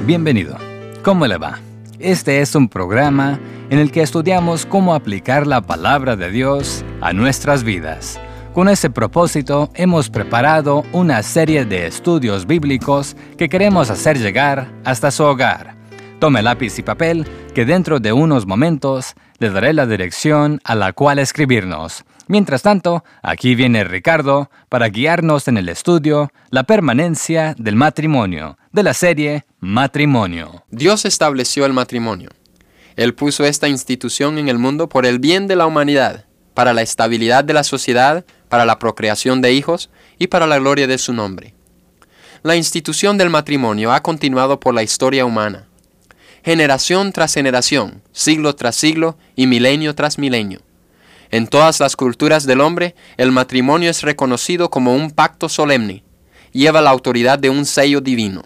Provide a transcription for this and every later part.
Bienvenido. ¿Cómo le va? Este es un programa en el que estudiamos cómo aplicar la palabra de Dios a nuestras vidas. Con ese propósito, hemos preparado una serie de estudios bíblicos que queremos hacer llegar hasta su hogar. Tome lápiz y papel, que dentro de unos momentos le daré la dirección a la cual escribirnos. Mientras tanto, aquí viene Ricardo para guiarnos en el estudio La permanencia del matrimonio, de la serie Matrimonio. Dios estableció el matrimonio. Él puso esta institución en el mundo por el bien de la humanidad, para la estabilidad de la sociedad, para la procreación de hijos y para la gloria de su nombre. La institución del matrimonio ha continuado por la historia humana, generación tras generación, siglo tras siglo y milenio tras milenio. En todas las culturas del hombre, el matrimonio es reconocido como un pacto solemne. Lleva la autoridad de un sello divino.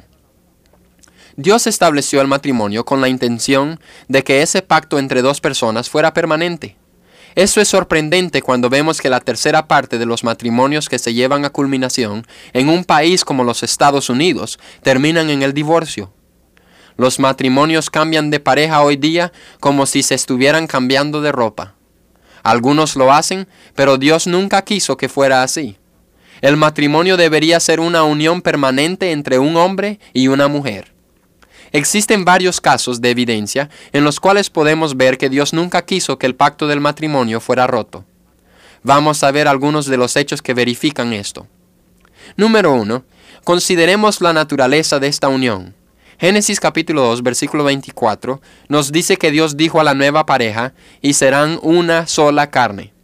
Dios estableció el matrimonio con la intención de que ese pacto entre dos personas fuera permanente. Eso es sorprendente cuando vemos que la tercera parte de los matrimonios que se llevan a culminación en un país como los Estados Unidos terminan en el divorcio. Los matrimonios cambian de pareja hoy día como si se estuvieran cambiando de ropa. Algunos lo hacen, pero Dios nunca quiso que fuera así. El matrimonio debería ser una unión permanente entre un hombre y una mujer. Existen varios casos de evidencia en los cuales podemos ver que Dios nunca quiso que el pacto del matrimonio fuera roto. Vamos a ver algunos de los hechos que verifican esto. Número 1. Consideremos la naturaleza de esta unión. Génesis capítulo 2, versículo 24, nos dice que Dios dijo a la nueva pareja, y serán una sola carne.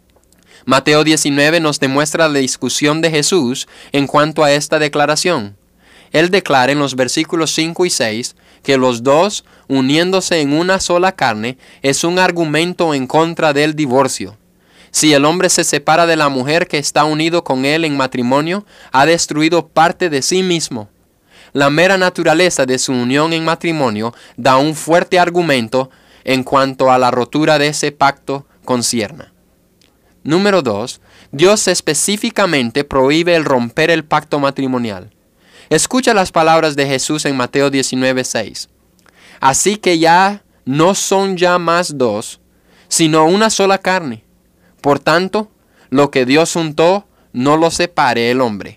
Mateo 19 nos demuestra la discusión de Jesús en cuanto a esta declaración. Él declara en los versículos 5 y 6 que los dos, uniéndose en una sola carne, es un argumento en contra del divorcio. Si el hombre se separa de la mujer que está unido con él en matrimonio, ha destruido parte de sí mismo. La mera naturaleza de su unión en matrimonio da un fuerte argumento en cuanto a la rotura de ese pacto concierne. Número 2. Dios específicamente prohíbe el romper el pacto matrimonial. Escucha las palabras de Jesús en Mateo 19:6. Así que ya no son ya más dos, sino una sola carne. Por tanto, lo que Dios juntó, no lo separe el hombre.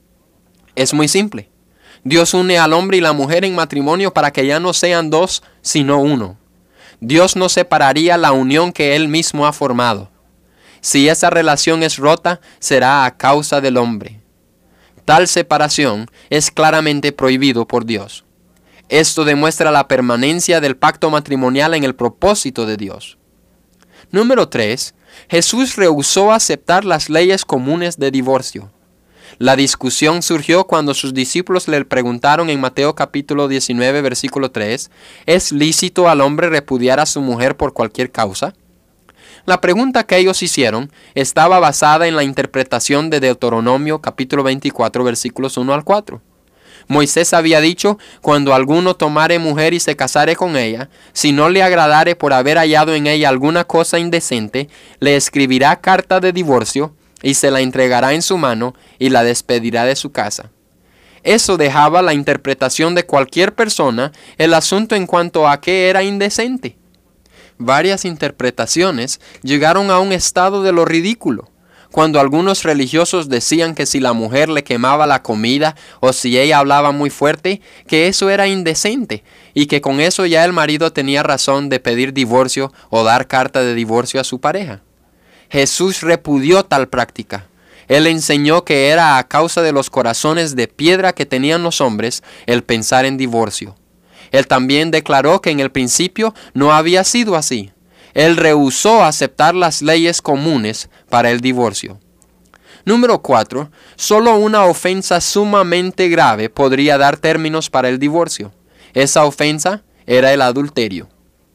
Es muy simple. Dios une al hombre y la mujer en matrimonio para que ya no sean dos, sino uno. Dios no separaría la unión que Él mismo ha formado. Si esa relación es rota, será a causa del hombre. Tal separación es claramente prohibido por Dios. Esto demuestra la permanencia del pacto matrimonial en el propósito de Dios. Número 3. Jesús rehusó aceptar las leyes comunes de divorcio. La discusión surgió cuando sus discípulos le preguntaron en Mateo capítulo 19, versículo 3, ¿es lícito al hombre repudiar a su mujer por cualquier causa? La pregunta que ellos hicieron estaba basada en la interpretación de Deuteronomio capítulo 24, versículos 1 al 4. Moisés había dicho, cuando alguno tomare mujer y se casare con ella, si no le agradare por haber hallado en ella alguna cosa indecente, le escribirá carta de divorcio, y se la entregará en su mano y la despedirá de su casa. Eso dejaba la interpretación de cualquier persona el asunto en cuanto a qué era indecente. Varias interpretaciones llegaron a un estado de lo ridículo, cuando algunos religiosos decían que si la mujer le quemaba la comida o si ella hablaba muy fuerte, que eso era indecente y que con eso ya el marido tenía razón de pedir divorcio o dar carta de divorcio a su pareja. Jesús repudió tal práctica. Él enseñó que era a causa de los corazones de piedra que tenían los hombres el pensar en divorcio. Él también declaró que en el principio no había sido así. Él rehusó aceptar las leyes comunes para el divorcio. Número 4. Solo una ofensa sumamente grave podría dar términos para el divorcio. Esa ofensa era el adulterio.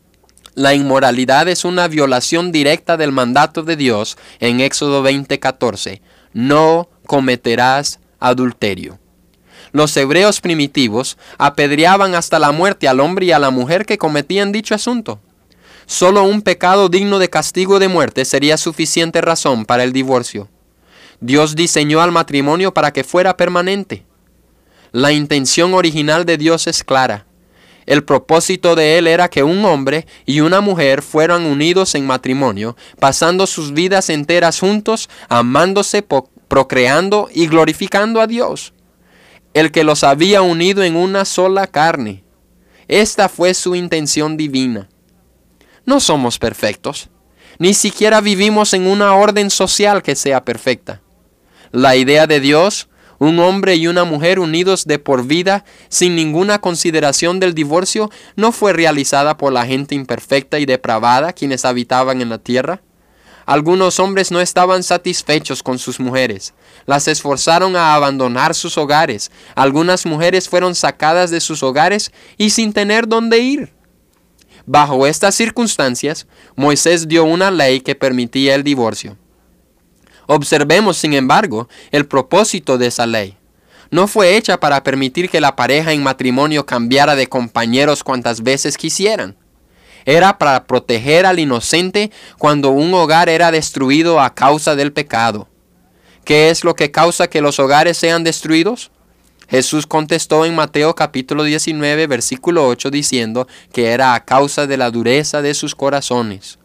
La inmoralidad es una violación directa del mandato de Dios en Éxodo 20:14. No cometerás adulterio. Los hebreos primitivos apedreaban hasta la muerte al hombre y a la mujer que cometían dicho asunto. Solo un pecado digno de castigo de muerte sería suficiente razón para el divorcio. Dios diseñó al matrimonio para que fuera permanente. La intención original de Dios es clara. El propósito de él era que un hombre y una mujer fueran unidos en matrimonio, pasando sus vidas enteras juntos, amándose, procreando y glorificando a Dios, el que los había unido en una sola carne. Esta fue su intención divina. No somos perfectos, ni siquiera vivimos en una orden social que sea perfecta. La idea de Dios, un hombre y una mujer unidos de por vida, sin ninguna consideración del divorcio, no fue realizada por la gente imperfecta y depravada quienes habitaban en la tierra. Algunos hombres no estaban satisfechos con sus mujeres. Las esforzaron a abandonar sus hogares. Algunas mujeres fueron sacadas de sus hogares y sin tener dónde ir. Bajo estas circunstancias, Moisés dio una ley que permitía el divorcio. Observemos, sin embargo, el propósito de esa ley. No fue hecha para permitir que la pareja en matrimonio cambiara de compañeros cuantas veces quisieran. Era para proteger al inocente cuando un hogar era destruido a causa del pecado. ¿Qué es lo que causa que los hogares sean destruidos? Jesús contestó en Mateo capítulo 19, versículo 8, diciendo que era a causa de la dureza de sus corazones.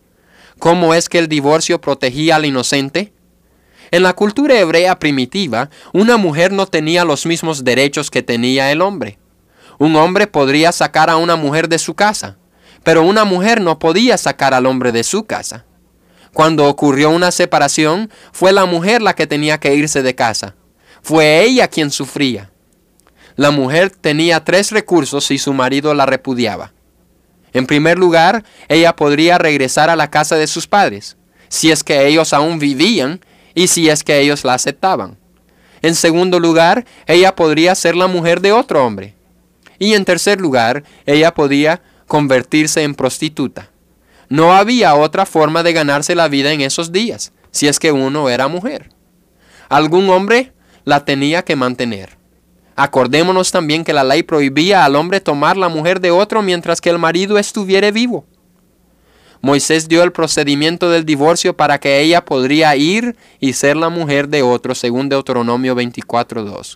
¿Cómo es que el divorcio protegía al inocente? En la cultura hebrea primitiva, una mujer no tenía los mismos derechos que tenía el hombre. Un hombre podría sacar a una mujer de su casa, pero una mujer no podía sacar al hombre de su casa. Cuando ocurrió una separación, fue la mujer la que tenía que irse de casa. Fue ella quien sufría. La mujer tenía 3 recursos si su marido la repudiaba. En primer lugar, ella podría regresar a la casa de sus padres, si es que ellos aún vivían y si es que ellos la aceptaban. En segundo lugar, ella podría ser la mujer de otro hombre. Y en tercer lugar, ella podía convertirse en prostituta. No había otra forma de ganarse la vida en esos días, si es que uno era mujer. Algún hombre la tenía que mantener. Acordémonos también que la ley prohibía al hombre tomar la mujer de otro mientras que el marido estuviera vivo. Moisés dio el procedimiento del divorcio para que ella podría ir y ser la mujer de otro, según Deuteronomio 24:2.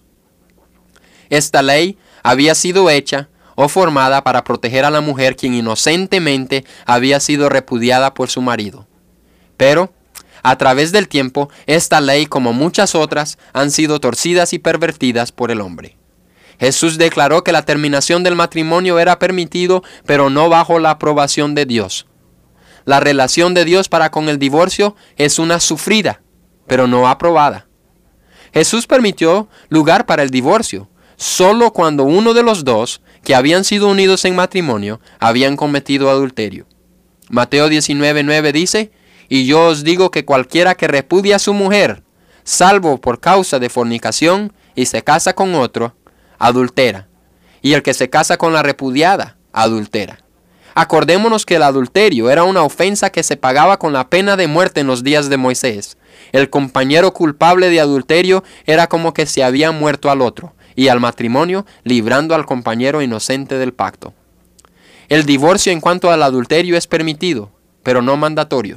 Esta ley había sido hecha o formada para proteger a la mujer quien inocentemente había sido repudiada por su marido. Pero, a través del tiempo, esta ley, como muchas otras, han sido torcidas y pervertidas por el hombre. Jesús declaró que la terminación del matrimonio era permitido, pero no bajo la aprobación de Dios. La relación de Dios para con el divorcio es una sufrida, pero no aprobada. Jesús permitió lugar para el divorcio, solo cuando uno de los dos, que habían sido unidos en matrimonio, habían cometido adulterio. Mateo 19:9 dice: Y yo os digo que cualquiera que repudia a su mujer, salvo por causa de fornicación, y se casa con otro, adultera. Y el que se casa con la repudiada, adultera. Acordémonos que el adulterio era una ofensa que se pagaba con la pena de muerte en los días de Moisés. El compañero culpable de adulterio era como que se había muerto al otro, y al matrimonio librando al compañero inocente del pacto. El divorcio en cuanto al adulterio es permitido, pero no mandatorio.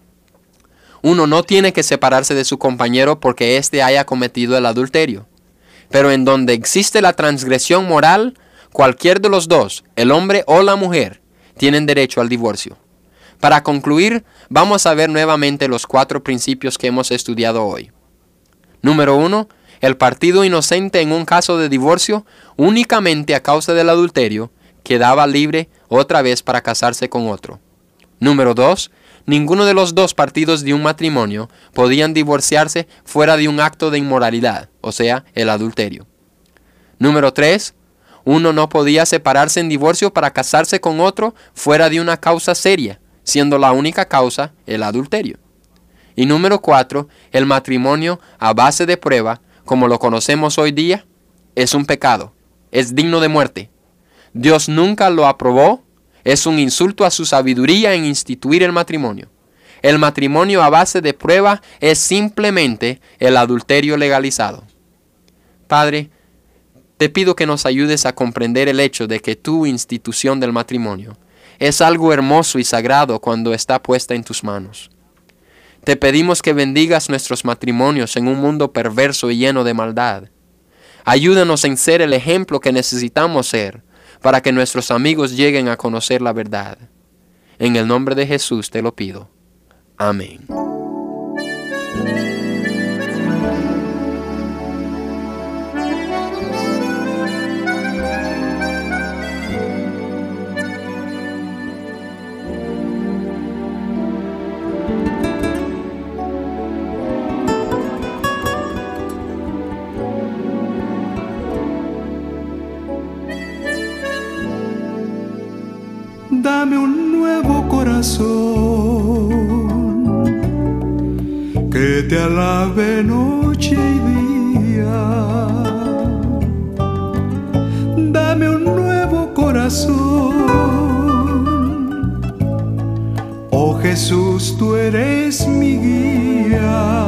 Uno no tiene que separarse de su compañero porque éste haya cometido el adulterio. Pero en donde existe la transgresión moral, cualquier de los dos, el hombre o la mujer, tienen derecho al divorcio. Para concluir, vamos a ver nuevamente los 4 principios que hemos estudiado hoy. Número 1. El partido inocente en un caso de divorcio, únicamente a causa del adulterio, quedaba libre otra vez para casarse con otro. Número 2. Ninguno de los 2 partidos de un matrimonio podían divorciarse fuera de un acto de inmoralidad, o sea, el adulterio. Número 3. Uno no podía separarse en divorcio para casarse con otro fuera de una causa seria, siendo la única causa el adulterio. Y número 4. El matrimonio a base de prueba, como lo conocemos hoy día, es un pecado, es digno de muerte. Dios nunca lo aprobó. Es un insulto a su sabiduría en instituir el matrimonio. El matrimonio a base de prueba es simplemente el adulterio legalizado. Padre, te pido que nos ayudes a comprender el hecho de que tu institución del matrimonio es algo hermoso y sagrado cuando está puesta en tus manos. Te pedimos que bendigas nuestros matrimonios en un mundo perverso y lleno de maldad. Ayúdanos en ser el ejemplo que necesitamos ser, para que nuestros amigos lleguen a conocer la verdad. En el nombre de Jesús te lo pido. Amén. Dame un nuevo corazón que te alabe noche y día. Dame un nuevo corazón. Oh Jesús, tú eres mi guía.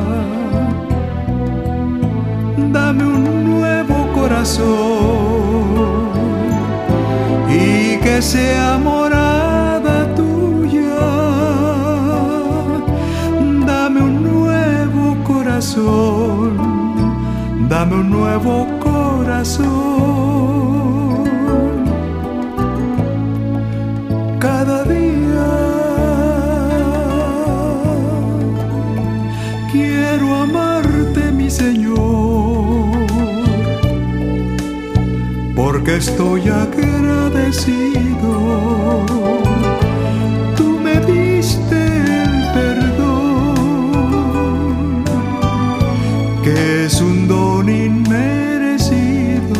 Dame un nuevo corazón y que sea morada tuya. Dame un nuevo corazón, dame un nuevo corazón. Cada día quiero amarte, mi Señor, porque estoy agradecido. Tú me diste el perdón, que es un don inmerecido.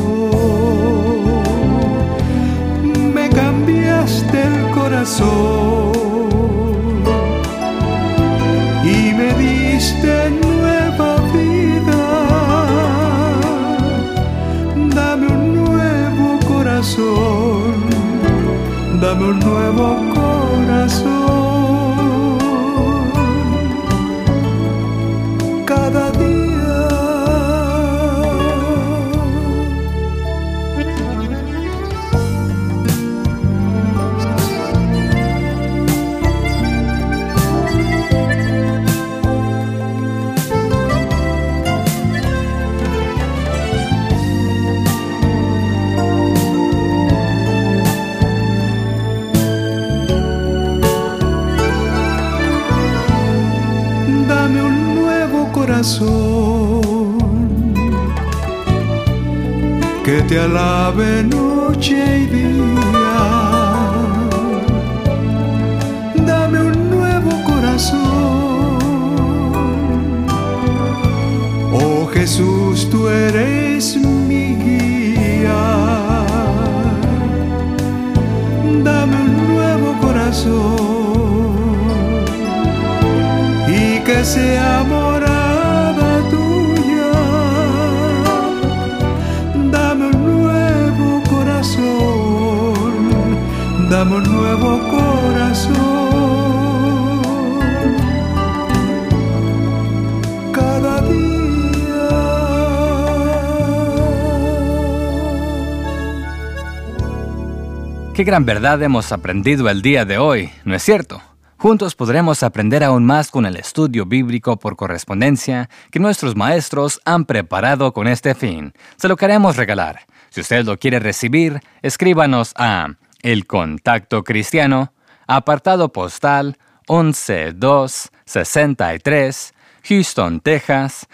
Me cambiaste el corazón y me diste nueva vida. Dame un nuevo corazón, dame un nuevo corazón. Cada día dame un nuevo corazón que te alabe noche y día. Dame un nuevo corazón. Oh Jesús, tú eres mi guía. Dame un nuevo corazón y que sea morada tuya. Dame un nuevo corazón, dame un nuevo corazón. Cada día. Qué gran verdad hemos aprendido el día de hoy, ¿no es cierto? Juntos podremos aprender aún más con el estudio bíblico por correspondencia que nuestros maestros han preparado con este fin. Se lo queremos regalar. Si usted lo quiere recibir, escríbanos a El Contacto Cristiano, apartado postal 11263, Houston, Texas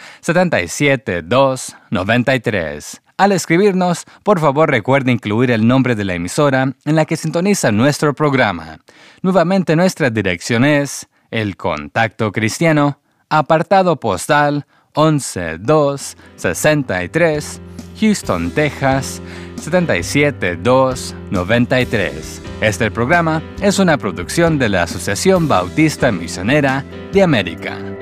77293. Al escribirnos, por favor recuerde incluir el nombre de la emisora en la que sintoniza nuestro programa. Nuevamente nuestra dirección es El Contacto Cristiano, apartado postal 11263, Houston, Texas 77293. Este programa es una producción de la Asociación Bautista Misionera de América.